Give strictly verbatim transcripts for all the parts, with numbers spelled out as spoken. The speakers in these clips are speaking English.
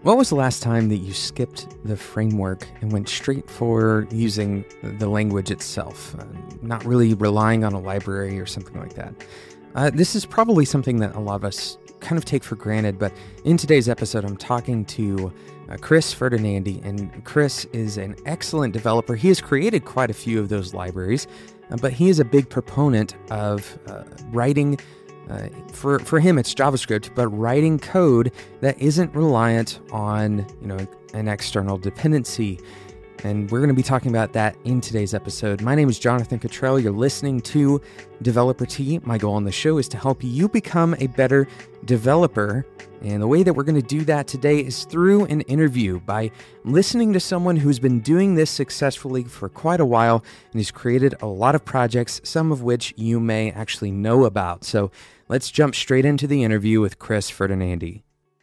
What was the last time that you skipped the framework and went straight for using the language itself, uh, not really relying on a library or something like that? Uh, this is probably something that a lot of us kind of take for granted, but in today's episode, I'm talking to uh, Chris Ferdinandi, and Chris is an excellent developer. He has created quite a few of those libraries, uh, but he is a big proponent of uh, writing Uh, for for him, it's JavaScript, but writing code that isn't reliant on, you know, an external dependency. And we're going to be talking about that in today's episode. My name is Jonathan Cottrell. You're listening to Developer Tea. My goal on the show is to help you become a better developer. And the way that we're going to do that today is through an interview by listening to someone who's been doing this successfully for quite a while and has created a lot of projects, some of which you may actually know about. So let's jump straight into the interview with Chris Ferdinandi.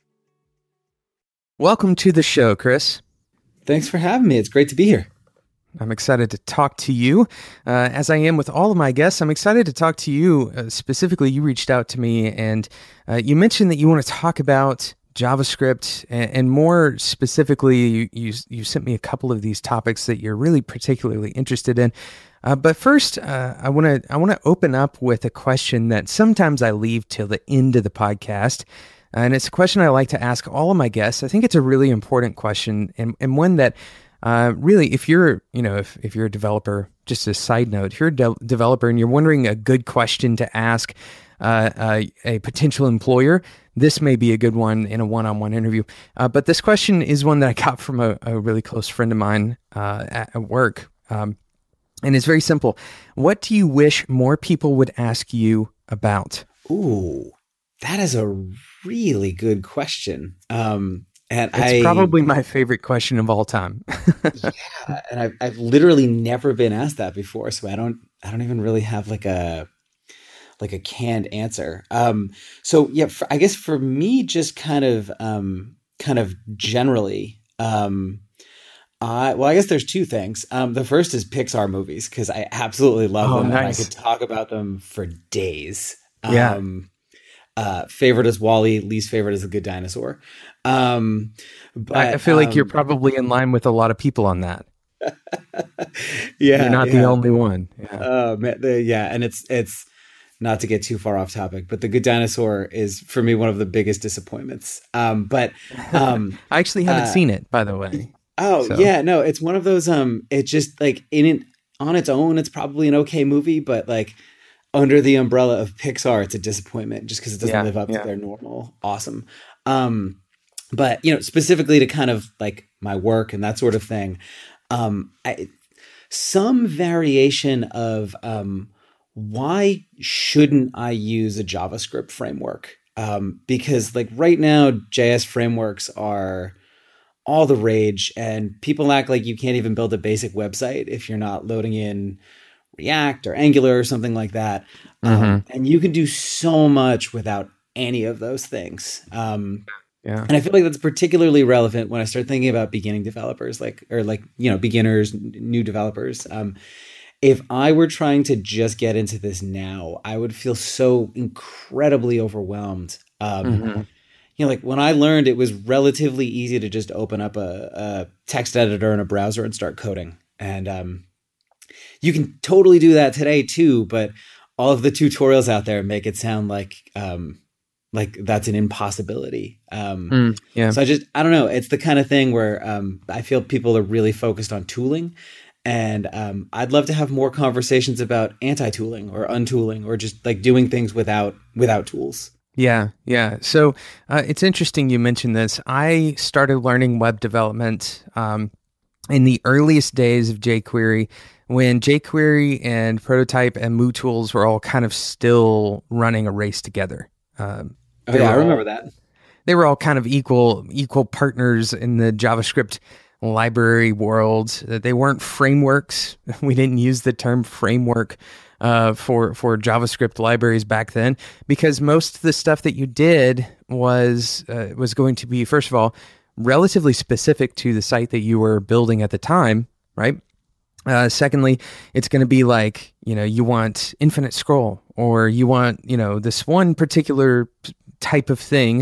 Welcome to the show, Chris. Thanks for having me. It's great to be here. I'm excited to talk to you. Uh, as I am with all of my guests, I'm excited to talk to you. Uh, specifically, you reached out to me and uh, you mentioned that you want to talk about JavaScript, and, and more specifically, you, you you sent me a couple of these topics that you're really particularly interested in. Uh, but first, uh, I want to I want to open up with a question that sometimes I leave till the end of the podcast. And it's a question I like to ask all of my guests. I think it's a really important question, and, and one that uh, really, if you're, you know, if, if you're a developer, just a side note, if you're a de- developer and you're wondering a good question to ask uh, uh, a potential employer, this may be a good one in a one-on-one interview. Uh, but this question is one that I got from a, a really close friend of mine uh, at, at work. Um, and it's very simple. What do you wish more people would ask you about? Ooh, that is a really good question. Um, and it's I, probably my favorite question of all time. yeah, and I've I've literally never been asked that before, so I don't I don't even really have like a like a canned answer. Um, so yeah, for, I guess for me, just kind of um, kind of generally. Um, Uh, well, I guess there's two things. Um, the first is Pixar movies, because I absolutely love oh, them. Nice. And I could talk about them for days. Yeah. Um, uh, favorite is WALL-E, least favorite is The Good Dinosaur. Um, but, I, I feel like um, you're probably in line with a lot of people on that. yeah, You're not yeah. the only one. Yeah. Uh, the, yeah, and it's it's not to get too far off topic, but The Good Dinosaur is for me one of the biggest disappointments. Um, but um, I actually haven't uh, seen it, by the way. Oh So. yeah, no, it's one of those. Um, it just like in it on its own, it's probably an okay movie, but like under the umbrella of Pixar, it's a disappointment just because it doesn't Yeah, live up yeah. to their normal awesome. Um, but you know, specifically to kind of like my work and that sort of thing, um, I, some variation of um, why shouldn't I use a JavaScript framework? Um, because like right now, J S frameworks are all the rage, and people act like you can't even build a basic website if you're not loading in React or Angular or something like that. Mm-hmm. Um, and you can do so much without any of those things. Um, Yeah. and I feel like that's particularly relevant when I start thinking about beginning developers, like, or like, you know, beginners, n- new developers. Um, if I were trying to just get into this now, I would feel so incredibly overwhelmed. Um, Mm-hmm. You know, like when I learned, it was relatively easy to just open up a, a text editor in a browser and start coding. And um, you can totally do that today too, but all of the tutorials out there make it sound like um, like that's an impossibility. Um, Mm, yeah. so I just, I don't know. It's the kind of thing where um, I feel people are really focused on tooling. And um, I'd love to have more conversations about anti-tooling or untooling or just like doing things without without tools. Yeah, yeah. So uh, it's interesting you mentioned this. I started learning web development um, in the earliest days of jQuery, when jQuery and Prototype and MooTools were all kind of still running a race together. Um, Oh, yeah, I remember that. They were all kind of equal equal partners in the JavaScript library world. They weren't frameworks. We didn't use the term framework Uh, for for JavaScript libraries back then, because most of the stuff that you did was uh, was going to be, first of all, relatively specific to the site that you were building at the time, right? Uh, secondly, it's going to be like, you know, you want infinite scroll, or you want, you know, this one particular type of thing,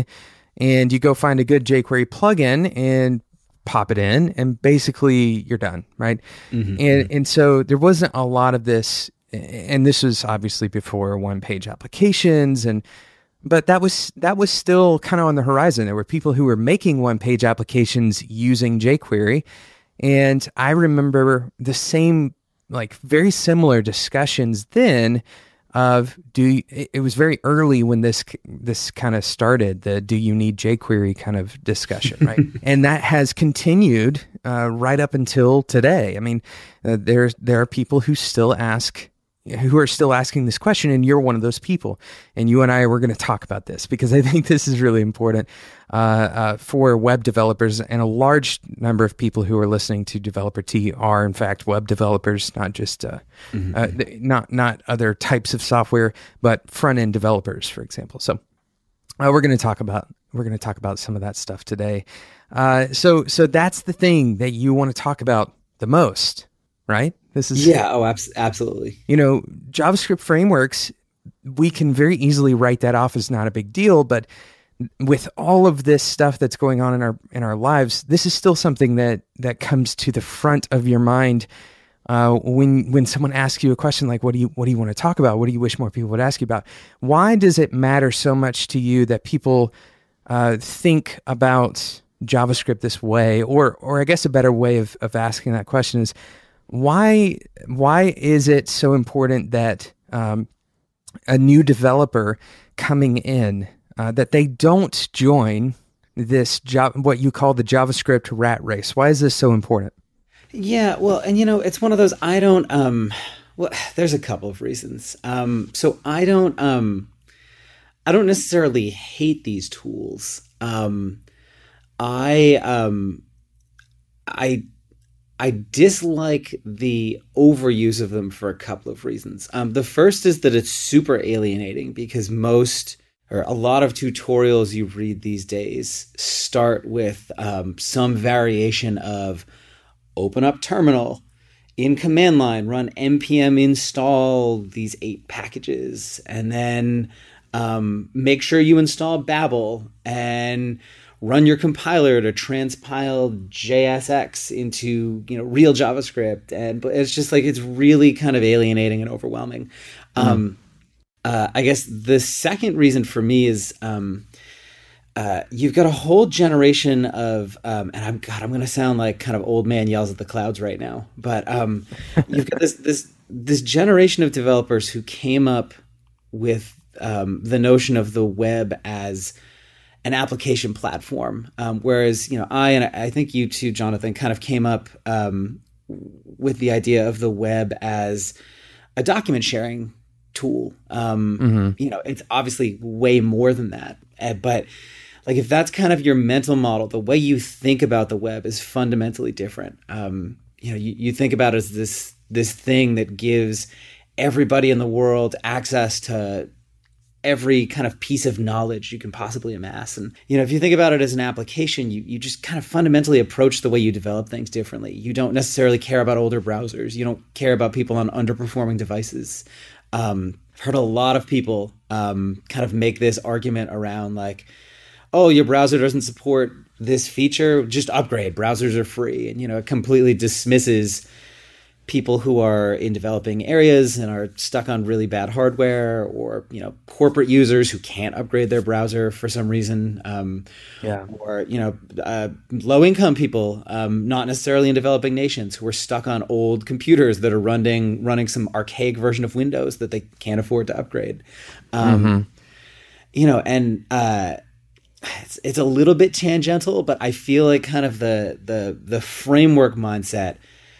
and you go find a good jQuery plugin and pop it in, and basically you're done, right? Mm-hmm. And and so there wasn't a lot of this, and this was obviously before one-page applications, and but that was that was still kind of on the horizon. There were people who were making one-page applications using jQuery, and I remember the same, like very similar discussions then. Of do you, it was very early when this this kind of started, the do you need jQuery kind of discussion, right? And that has continued uh, right up until today. I mean, uh, there there are people who still ask, who are still asking this question, and you're one of those people. And you and I were going to talk about this because I think this is really important uh, uh, for web developers, and a large number of people who are listening to Developer Tea are in fact web developers, not just uh, mm-hmm. uh, not not other types of software, but front end developers, for example. So uh, we're going to talk about we're going to talk about some of that stuff today. Uh, so so that's the thing that you want to talk about the most, right? This is yeah. Oh, abs- absolutely. You know, JavaScript frameworks, we can very easily write that off as not a big deal, but with all of this stuff that's going on in our in our lives, this is still something that that comes to the front of your mind uh, when when someone asks you a question like, "What do you what do you want to talk about? What do you wish more people would ask you about?" Why does it matter so much to you that people uh, think about JavaScript this way? Or or I guess a better way of of asking that question is, Why why is it so important that um, a new developer coming in, uh, that they don't join this job, what you call the JavaScript rat race? Why is this so important? Yeah, well, and you know, it's one of those, I don't, um, well, there's a couple of reasons. Um, so I don't, um, I don't necessarily hate these tools. Um, I, um, I, I dislike the overuse of them for a couple of reasons. Um, the first is that it's super alienating because most or a lot of tutorials you read these days start with um, some variation of open up terminal, in command line, run npm install these eight packages, and then um, make sure you install Babel and run your compiler to transpile J S X into, you know, real JavaScript. And but it's just like, it's really kind of alienating and overwhelming. Mm. Um, uh, I guess the second reason for me is um, uh, you've got a whole generation of, um, and I'm God, I'm going to sound like kind of old man yells at the clouds right now, but um, you've got this this this generation of developers who came up with um, the notion of the web as an application platform, um, whereas you know I and I think you too, Jonathan, kind of came up um, with the idea of the web as a document sharing tool. Um, mm-hmm. You know, it's obviously way more than that, uh, but like if that's kind of your mental model, the way you think about the web is fundamentally different. Um, you know, you, you think about it as this this thing that gives everybody in the world access to every kind of piece of knowledge you can possibly amass. And, you know, if you think about it as an application, you, you just kind of fundamentally approach the way you develop things differently. You don't necessarily care about older browsers. You don't care about people on underperforming devices. Um, I've heard a lot of people um, kind of make this argument around like, oh, your browser doesn't support this feature, just upgrade. Browsers are free. And, you know, it completely dismisses people who are in developing areas and are stuck on really bad hardware, or, you know, corporate users who can't upgrade their browser for some reason. Um, yeah. Or, you know, uh, low income people, um, not necessarily in developing nations, who are stuck on old computers that are running, running some archaic version of Windows that they can't afford to upgrade. Um, mm-hmm. You know, and, uh, It's, it's a little bit tangential, but I feel like kind of the the the framework mindset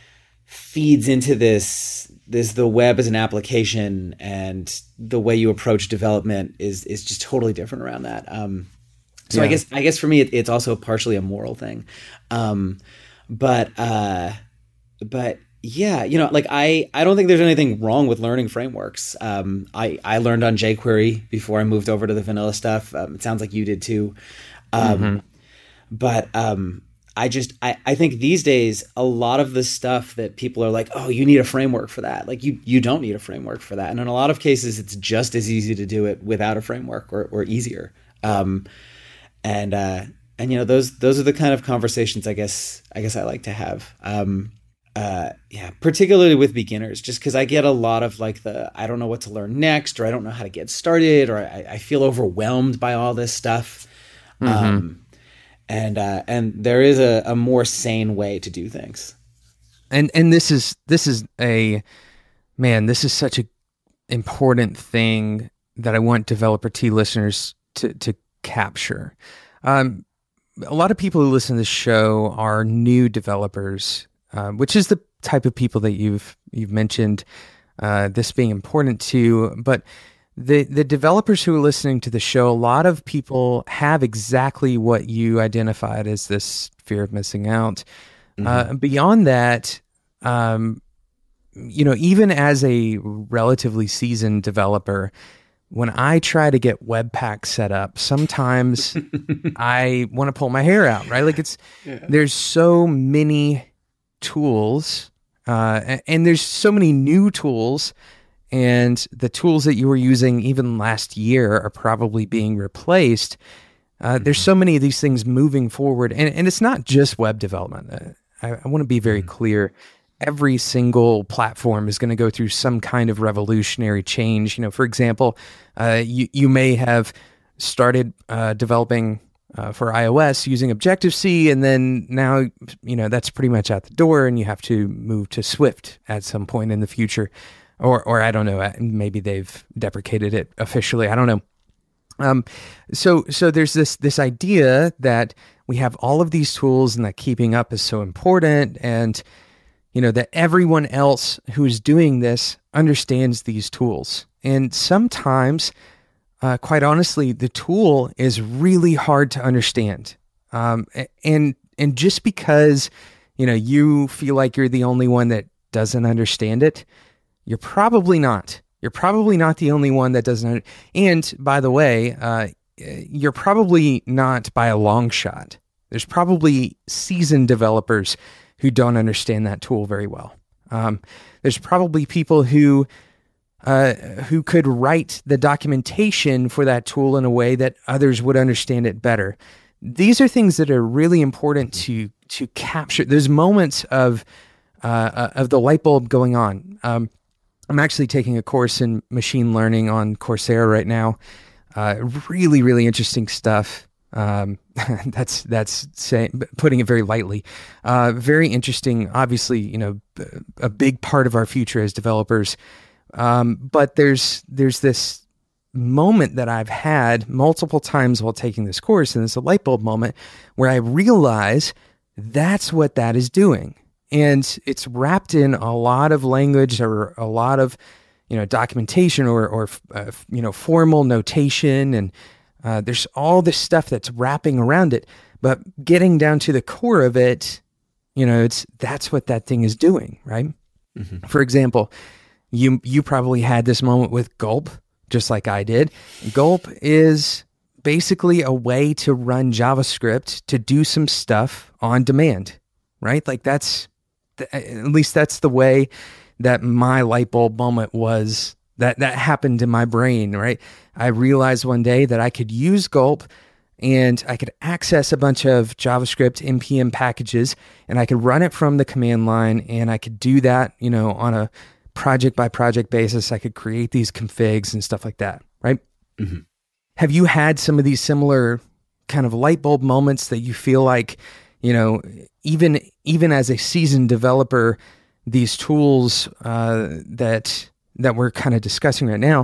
feeds into this this the web as an application, and the way you approach development is is just totally different around that. Um, so yeah. I guess I guess for me it, it's also partially a moral thing, um, but uh, but. Yeah, you know, like I, I don't think there's anything wrong with learning frameworks. Um, I, I learned on jQuery before I moved over to the vanilla stuff. Um, it sounds like you did too. Um, mm-hmm. But um, I just, I, I think these days, a lot of the stuff that people are like, oh, you need a framework for that. Like you, you don't need a framework for that. And in a lot of cases, it's just as easy to do it without a framework, or, or easier. Um, and uh, and you know those those are the kind of conversations I guess I guess I like to have. Um, uh, yeah, particularly with beginners, just because I get a lot of like the I don't know what to learn next, or I don't know how to get started, or I, I feel overwhelmed by all this stuff. Mm-hmm. Um, and uh, and there is a, a more sane way to do things. And and this is this is a man, this is such a important thing that I want Developer Tea listeners to to capture. Um, a lot of people who listen to this show are new developers, uh, which is the type of people that you've you've mentioned. Uh, this being important to, but the the developers who are listening to the show, a lot of people have exactly what you identified as this fear of missing out. Mm-hmm. Uh, beyond that, um, you know, even as a relatively seasoned developer, when I try to get Webpack set up, sometimes I want to pull my hair out, right? Like it's, yeah. There's so many tools, uh, and, and there's so many new tools, and the tools that you were using even last year are probably being replaced. Uh, mm-hmm. There's so many of these things moving forward, and, and it's not just web development. Uh, I, I want to be very mm-hmm. clear. Every single platform is going to go through some kind of revolutionary change. You know, for example, uh, you you may have started uh, developing uh, for iOS using Objective-C, and then now you know that's pretty much out the door, and you have to move to Swift at some point in the future, or or I don't know, maybe they've deprecated it officially. I don't know. Um, so so there's this this idea that we have all of these tools, and that keeping up is so important, and you know, that everyone else who's doing this understands these tools. And sometimes, uh, quite honestly, the tool is really hard to understand. Um, and and just because, you know, you feel like you're the only one that doesn't understand it, you're probably not. You're probably not the only one that doesn't. Under- and by the way, uh, you're probably not by a long shot. There's probably seasoned developers who don't understand that tool very well. Um, there's probably people who uh, who could write the documentation for that tool in a way that others would understand it better. These are things that are really important to to capture. There's moments of uh, of the light bulb going on. Um, I'm actually taking a course in machine learning on Coursera right now. Uh, really, really interesting stuff. Um, that's, that's saying, putting it very lightly, uh, very interesting, obviously, you know, a big part of our future as developers. Um, but there's, there's this moment that I've had multiple times while taking this course, and it's a light bulb moment where I realize that's what that is doing. And it's wrapped in a lot of language or a lot of, you know, documentation or, or, uh, you know, formal notation, and, Uh, there's all this stuff that's wrapping around it, but getting down to the core of it, you know, it's that's what that thing is doing, right? Mm-hmm. For example, you you probably had this moment with Gulp, just like I did. Gulp is basically a way to run JavaScript to do some stuff on demand, right? Like that's, at least that's the way that my light bulb moment was. That that happened in my brain, right? I realized one day that I could use Gulp, and I could access a bunch of JavaScript N P M packages, and I could run it from the command line, and I could do that, you know, on a project by project basis. I could create these configs and stuff like that, right? Mm-hmm. Have you had some of these similar kind of light bulb moments that you feel like, you know, even even as a seasoned developer, these tools uh, that that we're kind of discussing right now,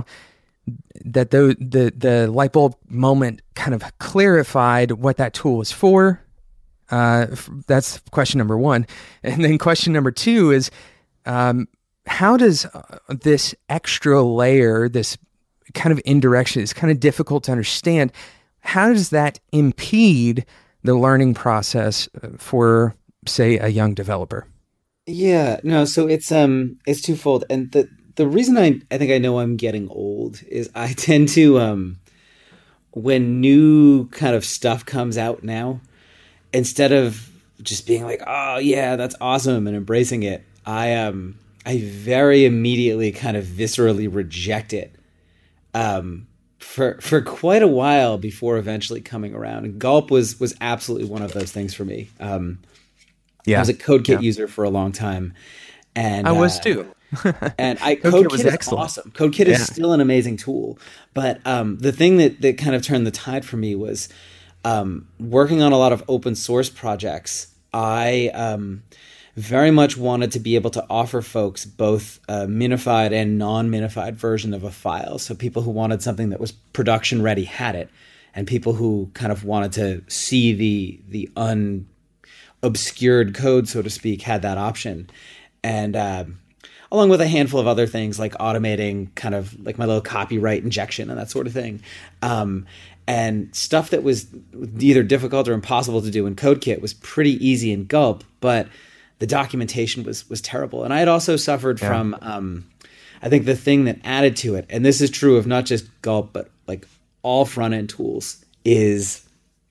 that the, the the light bulb moment kind of clarified what that tool was for? Uh, that's question number one. And then question number two is, um, how does this extra layer, this kind of indirection, it's kind of difficult to understand, how does that impede the learning process for, say, a young developer? Yeah, no, so it's um it's twofold. And the The reason I, I think I know I'm getting old is I tend to, um, when new kind of stuff comes out now, instead of just being like, oh yeah, that's awesome and embracing it, I um I very immediately kind of viscerally reject it, um, for for quite a while before eventually coming around. And Gulp was was absolutely one of those things for me. Um, Yeah. I was a CodeKit Yeah. user for a long time, and I was uh, too. and I CodeKit CodeKit was is excellent. awesome. CodeKit Yeah. is still an amazing tool, but um, the thing that that kind of turned the tide for me was um, working on a lot of open source projects. I um, very much wanted to be able to offer folks both a minified and non-minified version of a file. So people who wanted something that was production ready had it, and people who kind of wanted to see the the unobscured code, so to speak, had that option. And um, along with a handful of other things like automating kind of like my little copyright injection and that sort of thing. Um, and stuff that was either difficult or impossible to do in CodeKit was pretty easy in Gulp, but the documentation was was terrible. And I had also suffered Yeah. from, um, I think the thing that added to it, and this is true of not just Gulp, but like all front-end tools, is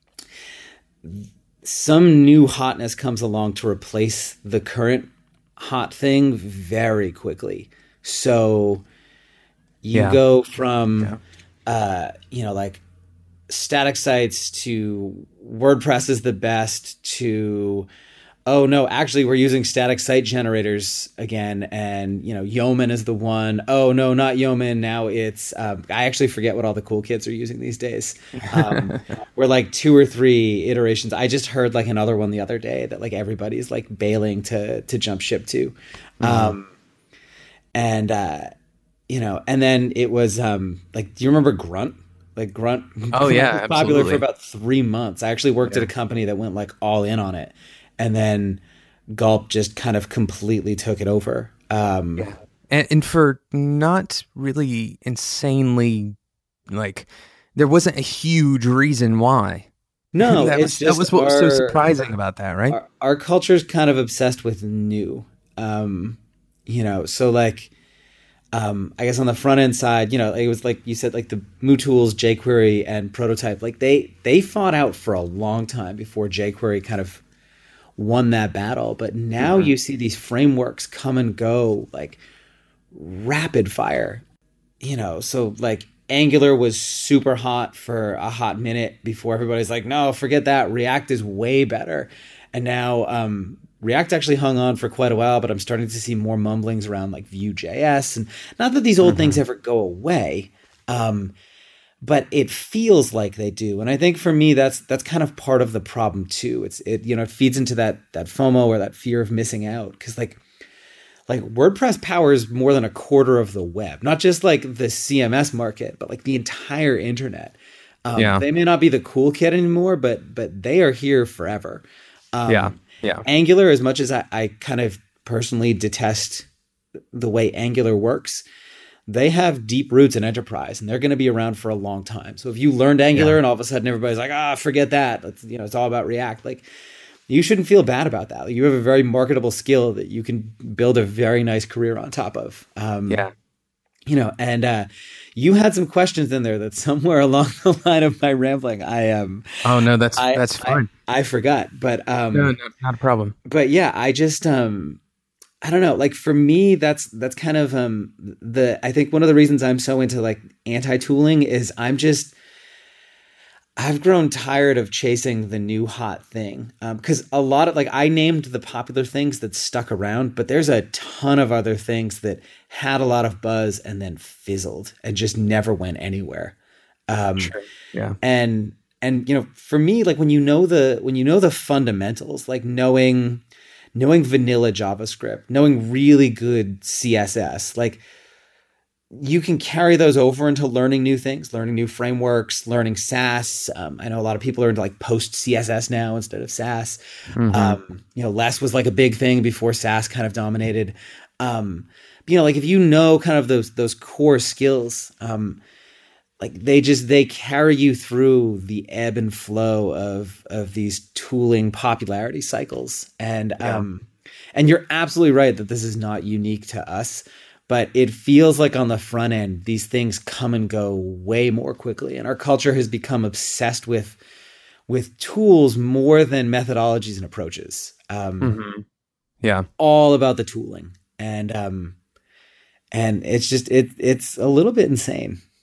some new hotness comes along to replace the current hot thing very quickly. So you Yeah. go from, Yeah. uh, you know, like static sites to WordPress is the best to, oh no, actually we're using static site generators again. And, you know, Yeoman is the one. Oh no, not Yeoman. Now it's, um, I actually forget what all the cool kids are using these days. Um, we're like two or three iterations. I just heard like another one the other day that like everybody's like bailing to, to jump ship to. Mm-hmm. Um, and, uh, you know, and then it was, um, like, do you remember Grunt? Like Grunt, Oh, Grunt yeah, was popular absolutely. for about three months. I actually worked at a company that went like all in on it, and then Gulp just kind of completely took it over. Um, Yeah. And, and for not really insanely, like, there wasn't a huge reason why. No, that it's was just that was what was so our- surprising about that, right? Our, our culture's kind of obsessed with new, um, you know. So like, um, I guess on the front end side, you know, it was like you said, like the MooTools, jQuery, and Prototype. Like they they fought out for a long time before jQuery kind of won that battle. But now you see these frameworks come and go like rapid fire, you know. So like Angular was super hot for a hot minute before everybody's like, no, forget that. React is way better. And now um, React actually hung on for quite a while, but I'm starting to see more mumblings around like Vue.js. And not that these old things ever go away, um, but it feels like they do. And I think for me, that's that's kind of part of the problem too. It's it you know it feeds into that that FOMO or that fear of missing out, because like like WordPress powers more than a quarter of the web, not just like the C M S market, but like the entire internet. Um, Yeah. They may not be the cool kid anymore, but but they are here forever. Um, Yeah. Yeah. Angular, as much as I, I kind of personally detest the way Angular works, they have deep roots in enterprise, and they're going to be around for a long time. So if you learned Angular Yeah. and all of a sudden everybody's like, ah, forget that, it's, you know, it's all about React. Like, you shouldn't feel bad about that. You have a very marketable skill that you can build a very nice career on top of. Um, Yeah. You know, and uh, you had some questions in there that somewhere along the line of my rambling, I um, Oh no, that's I, that's fine. I, I forgot, but um, no, no, not a problem. but yeah, I just um, I don't know. Like for me, that's that's kind of um the I think one of the reasons I'm so into like anti-tooling is I'm just I've grown tired of chasing the new hot thing, because um, a lot of like I named the popular things that stuck around, but there's a ton of other things that had a lot of buzz and then fizzled and just never went anywhere. Um, Sure. Yeah. and and you know, for me, like when you know the when you know the fundamentals, like knowing knowing vanilla JavaScript, knowing really good C S S, like you can carry those over into learning new things, learning new frameworks, learning Sass. Um, I know a lot of people are into like post C S S now instead of Sass. Mhm. Um, you know, less was like a big thing before Sass kind of dominated. Um, you know, like if you know kind of those those core skills, um, like they just they carry you through the ebb and flow of of these tooling popularity cycles. And Yeah. um, and you're absolutely right that this is not unique to us. But it feels like on the front end, these things come and go way more quickly. And our culture has become obsessed with with tools more than methodologies and approaches. Um, Mhm. Yeah. All about the tooling. And um, and it's just, it it's a little bit insane.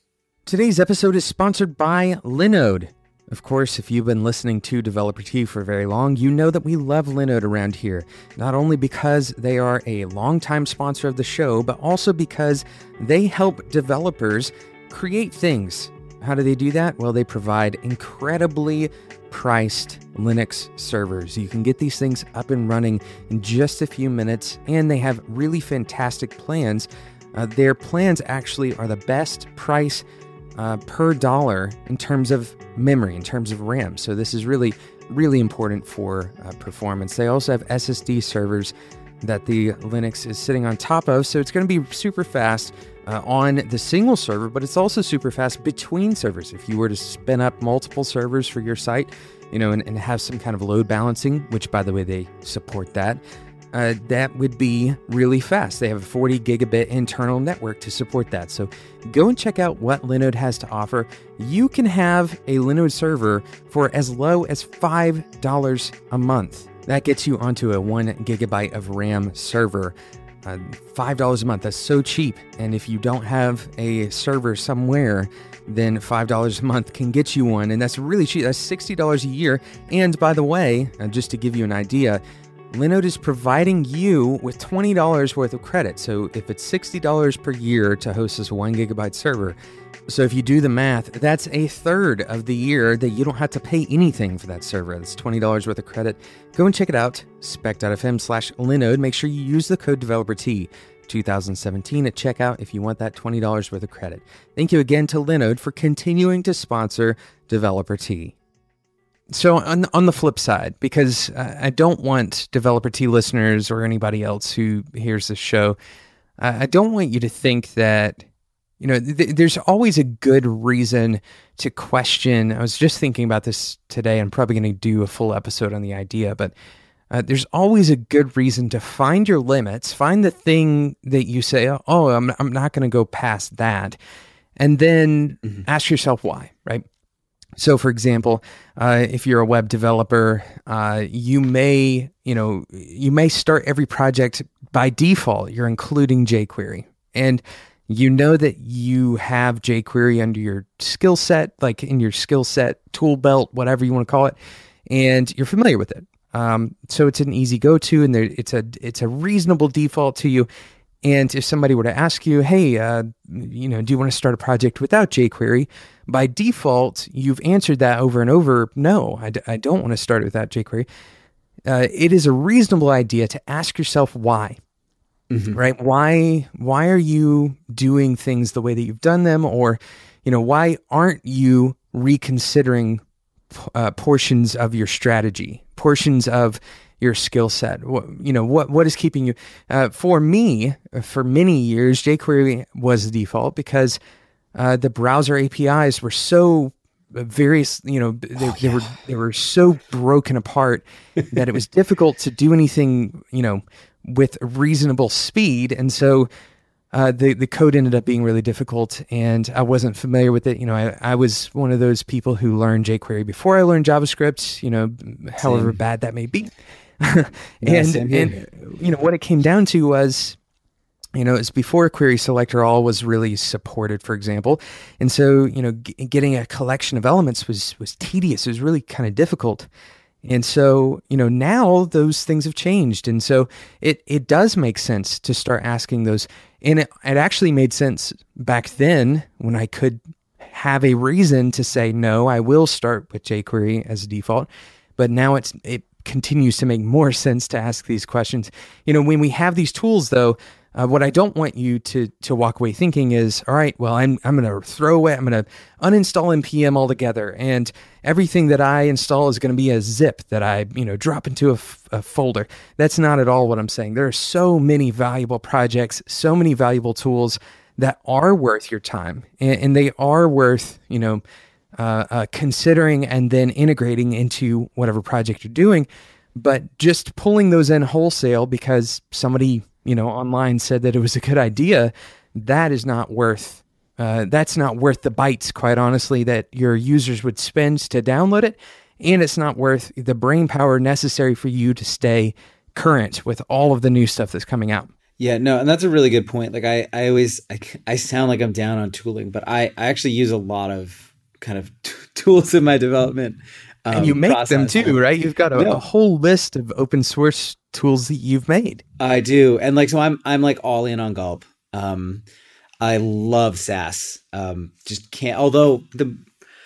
Today's episode is sponsored by Linode. Of course, if you've been listening to Developer Tea for very long, you know that we love Linode around here, not only because they are a longtime sponsor of the show, but also because they help developers create things. How do they do that? Well, they provide incredibly priced Linux servers. You can get these things up and running in just a few minutes, and they have really fantastic plans. Uh, their plans actually are the best price Uh, per dollar in terms of memory, in terms of RAM. So this is really, really important for uh, performance. They also have S S D servers that the Linux is sitting on top of, so it's going to be super fast uh, on the single server, but it's also super fast between servers. If you were to spin up multiple servers for your site, you know, and, and have some kind of load balancing, which by the way, they support that, Uh, that would be really fast. They have a forty gigabit internal network to support that. So go and check out what Linode has to offer. You can have a Linode server for as low as five dollars a month. That gets you onto a one gigabyte of RAM server. Uh, five dollars a month, that's so cheap. And if you don't have a server somewhere, then five dollars a month can get you one. And that's really cheap. That's sixty dollars a year. And by the way, uh, just to give you an idea, Linode is providing you with twenty dollars worth of credit. So if it's sixty dollars per year to host this one gigabyte server, so if you do the math, that's a third of the year that you don't have to pay anything for that server. That's twenty dollars worth of credit. Go and check it out, spec.fm slash Linode. Make sure you use the code DeveloperT twenty seventeen at checkout if you want that twenty dollars worth of credit. Thank you again to Linode for continuing to sponsor Developer Tea. So on, on the flip side, because I don't want Developer Tea listeners or anybody else who hears this show, I don't want you to think that, you know, th- there's always a good reason to question. I was just thinking about this today. I'm probably going to do a full episode on the idea, but uh, there's always a good reason to find your limits, find the thing that you say, oh, I'm, I'm not going to go past that, and then mm-hmm. ask yourself why, right? So, for example, uh, if you're a web developer, uh, you may, you know, you may start every project by default. You're including jQuery, and you know that you have jQuery under your skill set, like in your skill set tool belt, whatever you want to call it, and you're familiar with it. Um, so it's an easy go-to, and there, it's a it's a reasonable default to you. And if somebody were to ask you, hey, uh, you know, do you want to start a project without jQuery? By default, you've answered that over and over. No, I, d- I don't want to start it without jQuery. Uh, it is a reasonable idea to ask yourself why, mm-hmm. right? Why, why are you doing things the way that you've done them? Or, you know, why aren't you reconsidering uh, portions of your strategy, portions of your skill set? What, you know, what, what is keeping you, uh, for me, for many years, jQuery was the default because, uh, the browser A P Is were so various, you know, they, oh, yeah. they were, they were so broken apart that it was difficult to do anything, you know, with reasonable speed. And so, uh, the, the code ended up being really difficult and I wasn't familiar with it. You know, I, I was one of those people who learned jQuery before I learned JavaScript, you know, however Same. bad that may be. and, yeah, and you know, what it came down to was, you know, it's before Query Selector All was really supported, for example. And so, you know, g- getting a collection of elements was, was tedious. It was really kind of difficult. And so, you know, now those things have changed. And so it, it does make sense to start asking those. And it, it actually made sense back then when I could have a reason to say, no, I will start with jQuery as a default. But now it's, it continues to make more sense to ask these questions. You know, when we have these tools, though, uh, what I don't want you to to walk away thinking is, all right, well, I'm I'm going to throw away, I'm going to uninstall N P M altogether, and everything that I install is going to be a zip that I, you know, drop into a, f- a folder. That's not at all what I'm saying. There are so many valuable projects, so many valuable tools that are worth your time, and, and they are worth, you know, Uh, uh, considering and then integrating into whatever project you're doing. But just pulling those in wholesale because somebody, you know, online said that it was a good idea, that is not worth, uh, that's not worth the bytes, quite honestly, that your users would spend to download it. And it's not worth the brain power necessary for you to stay current with all of the new stuff that's coming out. Yeah, no, and that's a really good point. Like I, I always, I, I sound like I'm down on tooling, but I, I actually use a lot of kind of t- tools in my development And you um, make them process. too, right? You've got a, a No, whole list of open source tools that you've made. I do, and like so, I'm, I'm like all in on Gulp. Um, I love Sass. Um, just can't. Although the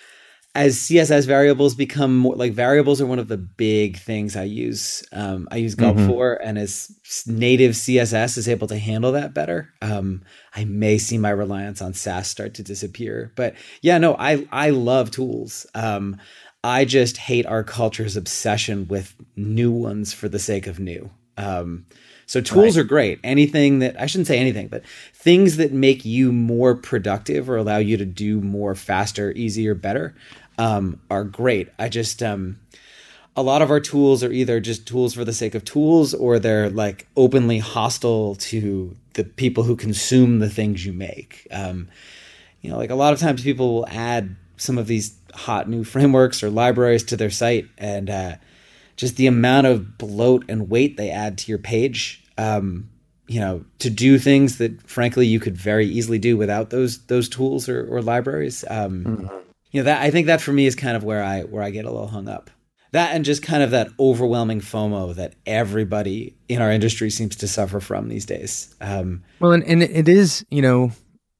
as C S S variables become more like variables are one of the big things I use. Um, I use Gulp Mm-hmm. for, and as native C S S is able to handle that better, um, I may see my reliance on Sass start to disappear. But yeah, no, I I love tools. Um, I just hate our culture's obsession with new ones for the sake of new. Um, so tools Right. are great. Anything that I shouldn't say anything, but things that make you more productive or allow you to do more faster, easier, better um, are great. I just um, a lot of our tools are either just tools for the sake of tools, or they're like openly hostile to the people who consume the things you make. Um, you know, like a lot of times people will add some of these hot new frameworks or libraries to their site, and uh, just the amount of bloat and weight they add to your page, um, you know, to do things that frankly you could very easily do without those those tools or, or libraries. Um, Mhm. you know, that I think that for me is kind of where I where I get a little hung up. That and just kind of that overwhelming FOMO that everybody in our industry seems to suffer from these days. Um, Well, and, and it is, you know,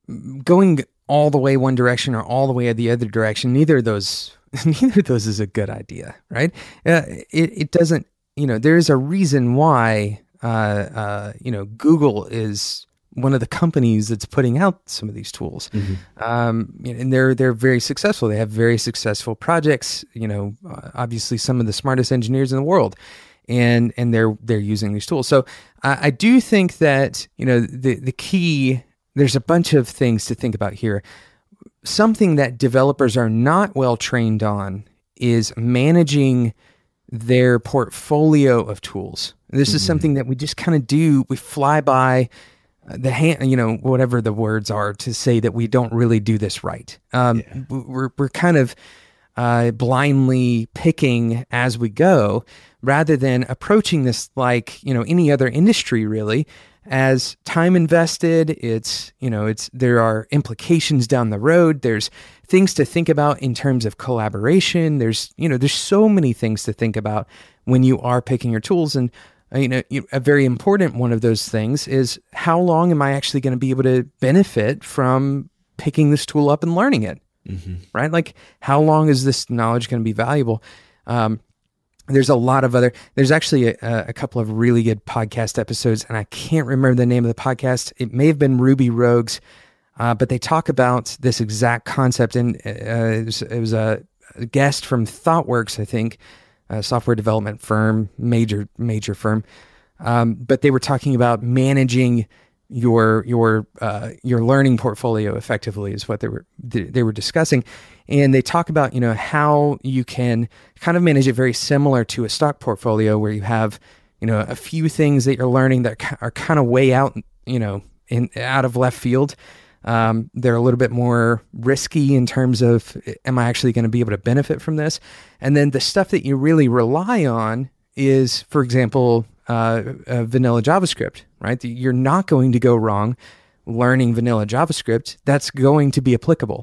going all the way one direction or all the way the other direction. Neither of those, neither of those is a good idea, right? Uh, it it doesn't, you know, there is a reason why, uh, uh, you know, Google is one of the companies that's putting out some of these tools, mm-hmm. um, and they're they're very successful. They have very successful projects. You know, uh, obviously some of the smartest engineers in the world, and and they're they're using these tools. So I, I do think that, you know, the the key. There's a bunch of things to think about here. Something that developers are not well trained on is managing their portfolio of tools. This is Mm-hmm. something that we just kind of do. We fly by the hand, you know, whatever the words are to say that we don't really do this right. Um, Yeah. we're we're kind of uh, blindly picking as we go, rather than approaching this like, you know, any other industry really, as time invested. It's, you know, it's, there are implications down the road. There's things to think about in terms of collaboration. There's, you know, there's so many things to think about when you are picking your tools. And, uh, you know, you- a very important one of those things is, how long am I actually going to be able to benefit from picking this tool up and learning it? Mm-hmm. Right? Like, how long is this knowledge going to be valuable? Um, there's a lot of other, there's actually a, a couple of really good podcast episodes, and I can't remember the name of the podcast. It may have been Ruby Rogues, uh, but they talk about this exact concept. And uh, it was, it was a guest from ThoughtWorks, I think, a software development firm, major, major firm. Um, but they were talking about managing your your uh, your learning portfolio effectively, is what they were they were discussing. And they talk about, you know, how you can kind of manage it very similar to a stock portfolio, where you have, you know, a few things that you're learning that are kind of way out, you know, in out of left field. Um, they're a little bit more risky in terms of, am I actually going to be able to benefit from this? And then the stuff that you really rely on is, for example, uh, uh, vanilla JavaScript, right? You're not going to go wrong learning vanilla JavaScript. That's going to be applicable.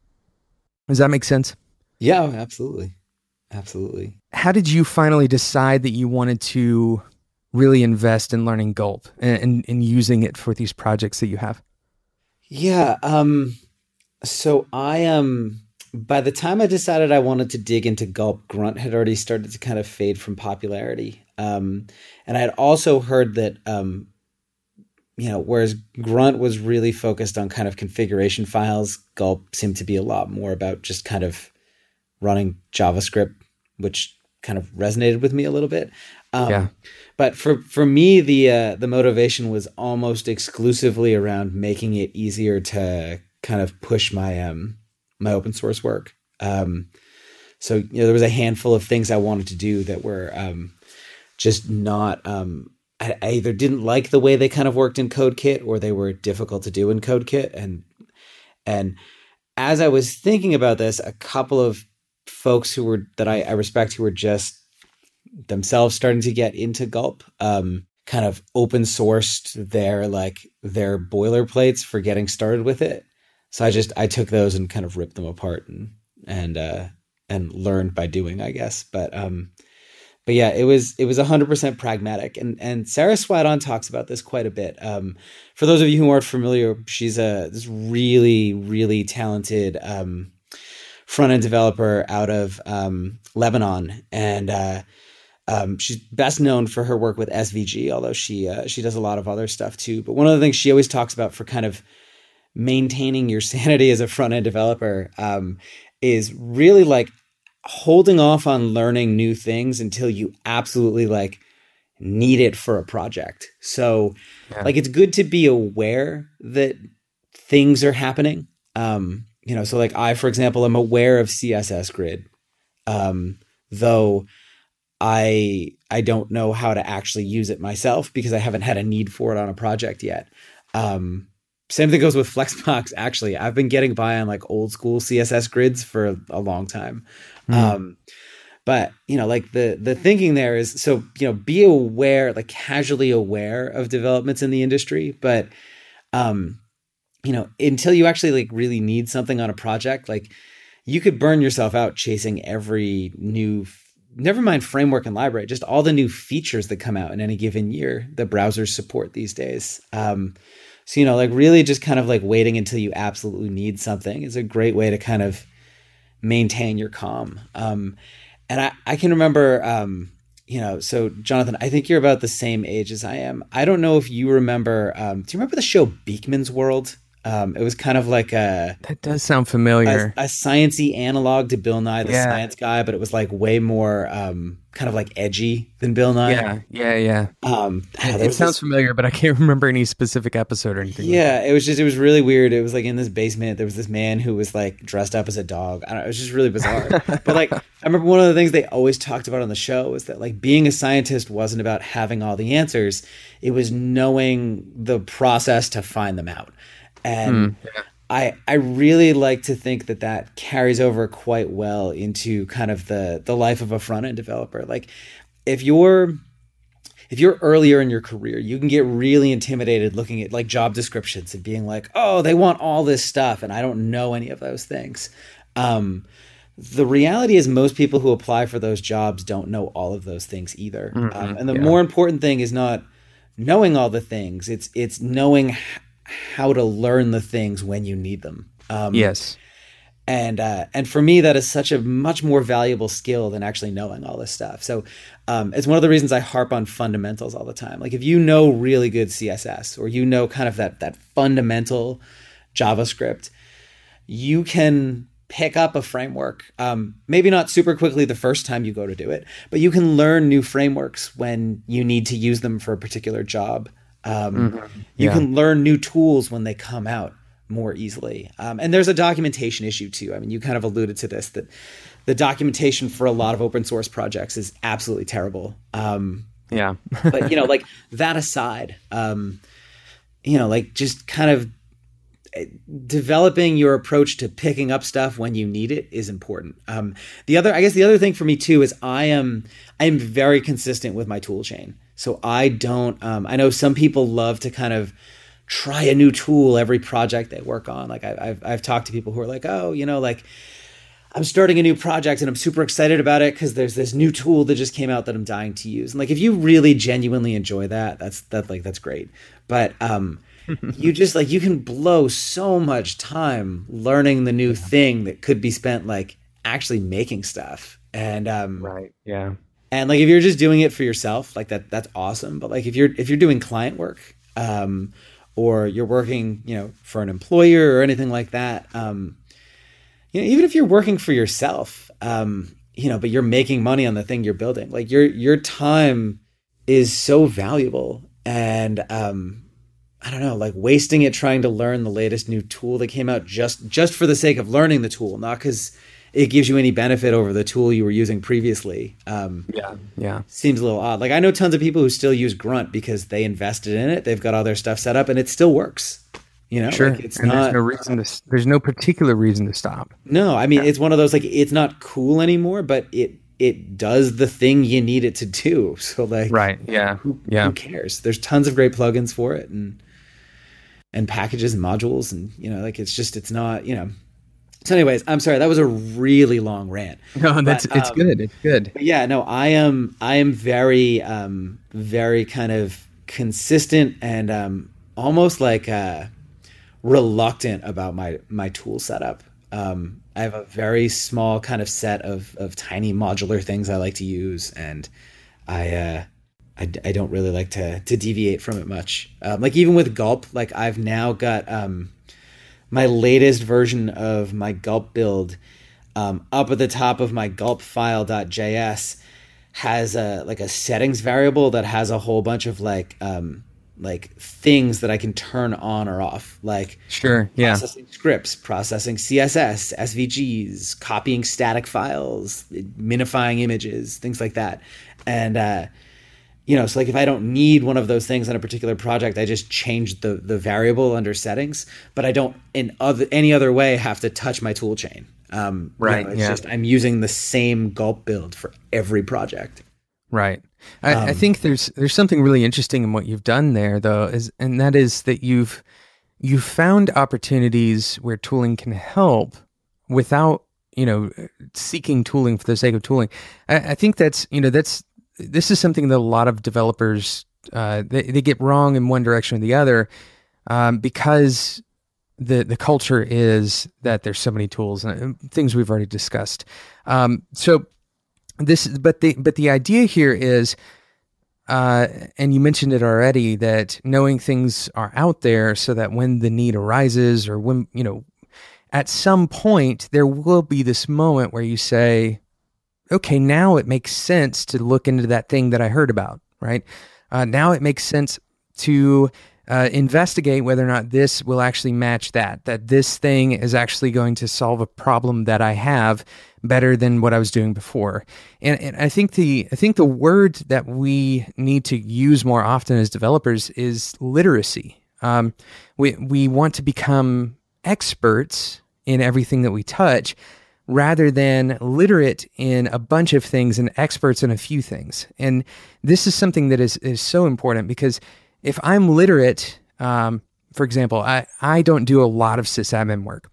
Does that make sense? Yeah, absolutely. Absolutely. How did you finally decide that you wanted to really invest in learning Gulp and, and, and using it for these projects that you have? Yeah. Um, so I um by the time I decided I wanted to dig into Gulp, Grunt had already started to kind of fade from popularity. Um, and I had also heard that um, you know, whereas Grunt was really focused on kind of configuration files, Gulp seemed to be a lot more about just kind of running JavaScript, which kind of resonated with me a little bit. Um, Yeah. But for, for me, the uh, the motivation was almost exclusively around making it easier to kind of push my um my open source work. Um, so you know, there was a handful of things I wanted to do that were um, just not. Um, I, I either didn't like the way they kind of worked in CodeKit, or they were difficult to do in CodeKit. And and as I was thinking about this, a couple of folks who were that I, I respect, who were just themselves starting to get into Gulp, um, kind of open sourced their like their boilerplates for getting started with it. So I just I took those and kind of ripped them apart and and uh, and learned by doing, I guess. But um, but yeah, it was it was one hundred percent pragmatic. And and Sarah Swadon talks about this quite a bit. Um, for those of you who aren't familiar, she's a this really really talented um, front end developer out of um, Lebanon, and uh, um, she's best known for her work with S V G. Although she uh, she does a lot of other stuff too. But one of the things she always talks about for kind of maintaining your sanity as a front end developer um, is really like holding off on learning new things until you absolutely like need it for a project. So yeah. like it's good to be aware that things are happening. Um, you know, so like I, for example, am aware of C S S Grid, um, though I I don't know how to actually use it myself because I haven't had a need for it on a project yet. Um, Same thing goes with Flexbox. Actually, I've been getting by on like old school C S S grids for a long time. Mm. Um, but you know, like the, the thinking there is, so, you know, be aware, like casually aware of developments in the industry, but, um, you know, until you actually like really need something on a project, like you could burn yourself out chasing every new, never mind framework and library, just all the new features that come out in any given year that browsers support these days. Um, So, you know, like really just kind of like waiting until you absolutely need something is a great way to kind of maintain your calm. Um, and I, I can remember, um, you know, so Jonathan, I think you're about the same age as I am. I don't know if you remember, um, do you remember the show Beakman's World? Um, it was kind of like a... That does sound familiar. A, a science-y analog to Bill Nye the yeah. Science Guy, but it was like way more um, kind of like edgy than Bill Nye. Yeah, yeah, yeah. Um, it it sounds this, familiar, but I can't remember any specific episode or anything. Yeah, like it was just, it was really weird. It was like in this basement, there was this man who was like dressed up as a dog. I don't know, it was just really bizarre. But like, I remember one of the things they always talked about on the show was that like being a scientist wasn't about having all the answers. It was knowing the process to find them out. And mm, yeah. I I really like to think that that carries over quite well into kind of the the life of a front end developer. Like if you're if you're earlier in your career, you can get really intimidated looking at like job descriptions and being like, oh, they want all this stuff, and I don't know any of those things. Um, the reality is most people who apply for those jobs don't know all of those things either. Mm-hmm, um, and the yeah. more important thing is not knowing all the things; it's it's knowing h- how to learn the things when you need them. Um, yes. And, uh, and for me, that is such a much more valuable skill than actually knowing all this stuff. So, um, it's one of the reasons I harp on fundamentals all the time. Like if you know really good C S S or, you know, kind of that, that fundamental JavaScript, you can pick up a framework. Um, maybe not super quickly the first time you go to do it, but you can learn new frameworks when you need to use them for a particular job. Um, mm-hmm. You yeah. can learn new tools when they come out more easily. Um, and there's a documentation issue too. I mean, you kind of alluded to this, that the documentation for a lot of open source projects is absolutely terrible. Um, yeah. But, you know, like that aside, um, you know, like just kind of developing your approach to picking up stuff when you need it is important. Um, the other, I guess the other thing for me too, is I am, I am very consistent with my tool chain. So I don't, um, I know some people love to kind of try a new tool every project they work on. Like I, I've, I've talked to people who are like, oh, you know, like I'm starting a new project and I'm super excited about it because there's this new tool that just came out that I'm dying to use. And like, if you really genuinely enjoy that, that's, that like, that's great. But, um, you just like, you can blow so much time learning the new yeah. thing that could be spent like actually making stuff. And, um, right. Yeah. And like if you're just doing it for yourself, like that, that's awesome. But like if you're if you're doing client work, um, or you're working, you know, for an employer or anything like that, um, you know, even if you're working for yourself, um, you know, but you're making money on the thing you're building, like your your time is so valuable. And um, I don't know, like wasting it trying to learn the latest new tool that came out just just for the sake of learning the tool, not because it gives you any benefit over the tool you were using previously. Um, yeah, yeah. Seems a little odd. Like I know tons of people who still use Grunt because they invested in it. They've got all their stuff set up and it still works. You know, sure. Like it's and not, there's no reason to, there's no particular reason to stop. No, I mean, yeah. It's one of those, like, it's not cool anymore, but it, it does the thing you need it to do. So like, right. Yeah. Who, yeah. who cares? There's tons of great plugins for it and, and packages and modules. And, you know, like, it's just, it's not, you know, so anyways, I'm sorry, that was a really long rant. No, that's, but, it's um, good. It's good. But yeah, no, I am, I am very, um, very kind of consistent and, um, almost like, uh, reluctant about my, my tool setup. Um, I have a very small kind of set of, of tiny modular things I like to use. And I, uh, I, I don't really like to, to deviate from it much. Um, like even with Gulp, like I've now got, um, my latest version of my Gulp build, um, up at the top of my gulp file.js has a like a settings variable that has a whole bunch of like um, like things that I can turn on or off, like sure, yeah, processing scripts, processing C S S, S V Gs, copying static files, minifying images, things like that. And uh, you know, so like if I don't need one of those things on a particular project, I just change the the variable under settings, but I don't in other any other way have to touch my tool chain. Um, right. You know, it's yeah. just I'm using the same Gulp build for every project. Right. I, Um, I think there's there's something really interesting in what you've done there, though, is and that is that you've you've found opportunities where tooling can help without, you know, seeking tooling for the sake of tooling. I, I think that's you know that's this is something that a lot of developers uh, they they get wrong in one direction or the other, um, because the the culture is that there's so many tools and things we've already discussed. Um, so this, but the but the idea here is, uh, and you mentioned it already, that knowing things are out there so that when the need arises, or when you know, at some point there will be this moment where you say, okay, now it makes sense to look into that thing that I heard about, right? Uh, now it makes sense to uh, investigate whether or not this will actually match that, that this thing is actually going to solve a problem that I have better than what I was doing before. And, and I think the I think the word that we need to use more often as developers is literacy. Um, we we want to become experts in everything that we touch, rather than literate in a bunch of things and experts in a few things. And this is something that is, is so important, because if I'm literate, um, for example, I, I don't do a lot of sysadmin work.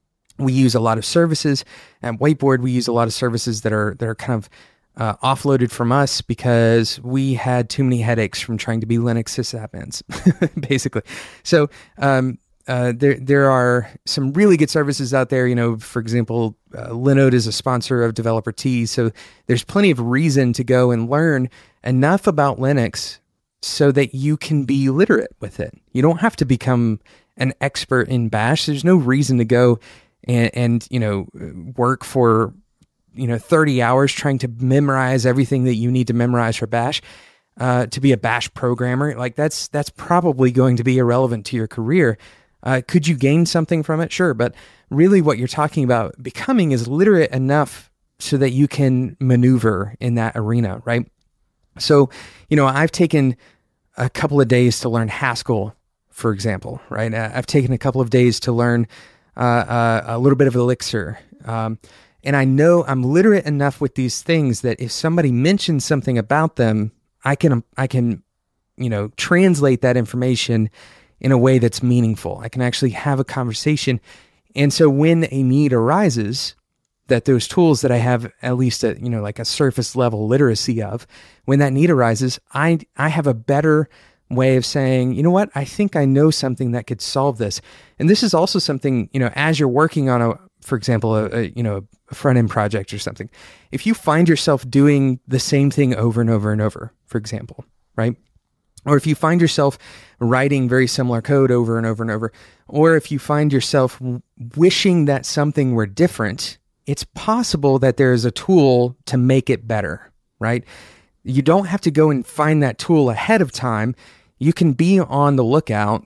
We use a lot of services. At Whiteboard, we use a lot of services that are that are kind of uh, offloaded from us because we had too many headaches from trying to be Linux sysadmins, basically. So um, Uh, there there are some really good services out there. You know, for example, uh, Linode is a sponsor of Developer T, so there's plenty of reason to go and learn enough about Linux so that you can be literate with it. You don't have to become an expert in Bash. There's no reason to go and, and you know, work for, you know, thirty hours trying to memorize everything that you need to memorize for Bash. Uh, to be a Bash programmer, like that's that's probably going to be irrelevant to your career. Uh, could you gain something from it? Sure. But really what you're talking about becoming is literate enough so that you can maneuver in that arena, right? So, you know, I've taken a couple of days to learn Haskell, for example, right? I've taken a couple of days to learn uh, uh, a little bit of Elixir. Um, and I know I'm literate enough with these things that if somebody mentions something about them, I can, I can, you know, translate that information in a way that's meaningful. I can actually have a conversation. And so when a need arises, that those tools that I have at least a, you know, like a surface level literacy of, when that need arises, I, I have a better way of saying, you know what, I think I know something that could solve this. And this is also something, you know, as you're working on a, for example, a, a you know, a front end project or something, if you find yourself doing the same thing over and over and over, for example, right? Or if you find yourself writing very similar code over and over and over, or if you find yourself w- wishing that something were different, it's possible that there is a tool to make it better, right? You don't have to go and find that tool ahead of time. You can be on the lookout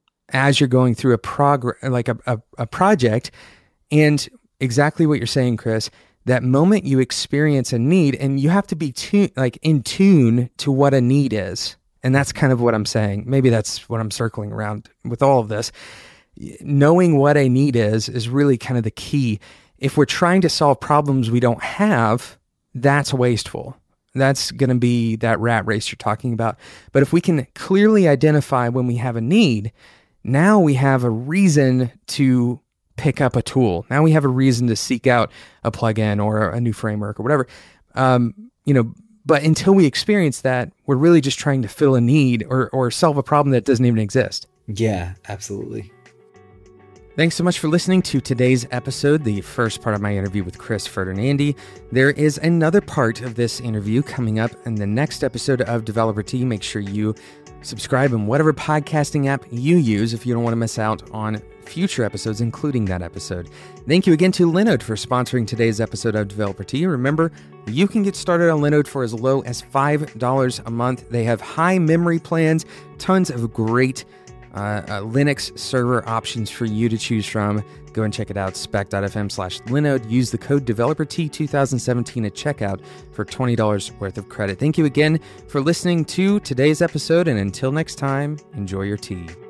as you're going through a progr- like a, a, a project. And exactly what you're saying, Chris, that moment you experience a need, and you have to be tu- like in tune to what a need is. And that's kind of what I'm saying. Maybe that's what I'm circling around with all of this. Knowing what a need is is really kind of the key. If we're trying to solve problems we don't have, that's wasteful. That's going to be that rat race you're talking about. But if we can clearly identify when we have a need, now we have a reason to pick up a tool. Now we have a reason to seek out a plugin or a new framework or whatever. Um, you know, but until we experience that, we're really just trying to fill a need or or solve a problem that doesn't even exist. Yeah, absolutely. Thanks so much for listening to today's episode, the first part of my interview with Chris Ferdinandi. There is another part of this interview coming up in the next episode of Developer Tea. Make sure you subscribe in whatever podcasting app you use if you don't want to miss out on future episodes, including that episode. Thank you again to Linode for sponsoring today's episode of Developer Tea. Remember, you can get started on Linode for as low as five dollars a month. They have high memory plans, tons of great Uh, uh, Linux server options for you to choose from. Go and check it out, spec.fm slash Linode. Use the code DeveloperT twenty seventeen at checkout for twenty dollars worth of credit. Thank you again for listening to today's episode, and until next time, enjoy your tea.